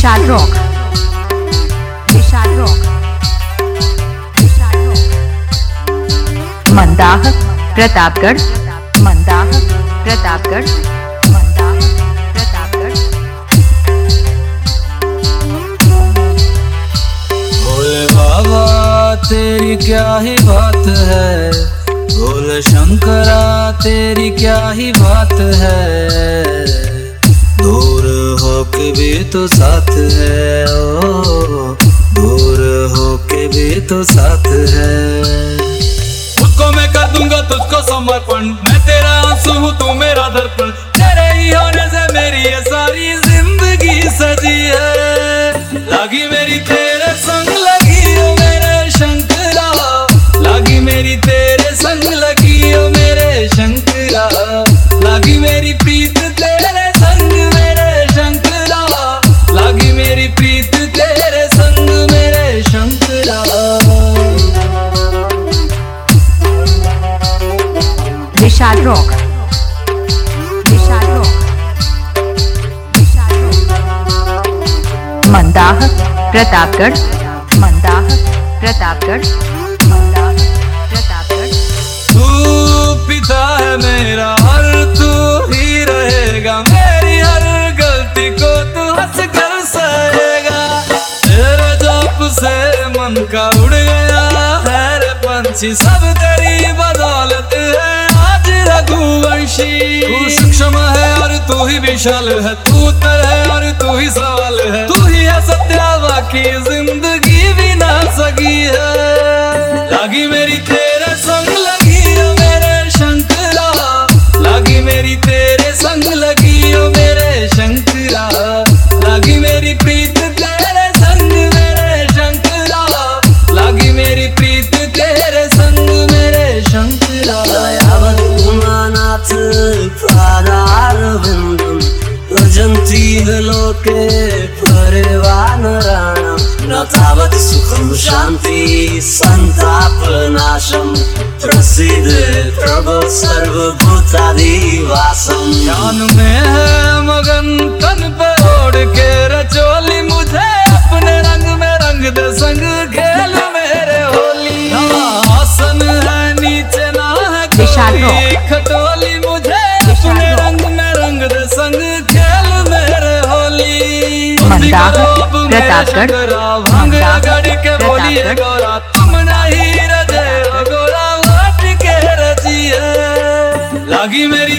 विशाल rock, Vishal rock, Vishal rock. Mandah Pratapgarh, Mandah Pratapgarh, Mandah Pratapgarh. Bhole Baba तेरी क्या ही बात है, भोले शंकरा तेरी क्या ही बात है। दूर होके भी तो साथ है, ओ दूर होके भी तो साथ है। उसको मैं कर दूंगा तुझको समर्पण, मैं तेरा आंसू हूँ तू मेरा दर्पण। तेरे ही होने से मेरी ये सारी जिंदगी सजी है। लागी मेरी तेरे संग लगी ओ मेरे शंकरा, लागी मेरी तेरे संग लगी ओ मेरे शंकरा। लागी मेरी प्रीत तेरे संग मेरे शंकरा, लागी मेरी प्रीत तेरे संग मेरे Shankara. Vishal rock, Vishal rock, Vishal rock. Mandah Pratapgarh, Mandah Pratapgarh, Mandah Pratapgarh. तू पिता है मेरा और तू ही रहेगा, मेरी हर गलती को तू हंस कर सहेगा। तेरे जाप से मन का उड़ गया है रे पंछी, सब तेरी बदौलत है आज रघुवंशी। तू सूक्ष्म है और तू ही विशाल है, तू उत्तर है और तू ही सवाल है। तू ही है सत्य बाकी जिंदगी भी ना सकी है। लागी मेरी तेरे संग लगी ओ मेरे शंकरा, लागी मेरी तेरे संग लगी ओ मेरे शंकरा। लागी मेरी प्रीत तेरे संग मेरे शंकरा, लागी मेरी प्रीत तेरे संग मेरे शंकरा। दयावनाथ प्राणारविन्दं भजन्ति लोके परिवानराणां, न तावत् सुखं शान्ति सन्तापनाशं। प्रसीद प्रभो सर्वभूताधिवासं। ध्यान में है मगन तन पे ओढ़ के रचोली, मुझे अपने रंग में रंग दे संग खेल मेरे होली। ना आसन है नीचे ना है विशाल कोई रॉक, खटोली, मुझे विशाल अपने रॉक। रंग में रंग दे संग खेल मेरे होली। मंदाह प्रतापगढ़, भांग मंदाह गढ़ के बोलिए प्रतापगढ़। गौरा, तुम नहीं रजे हो गोरा वाट के रजिए। लागी मेरी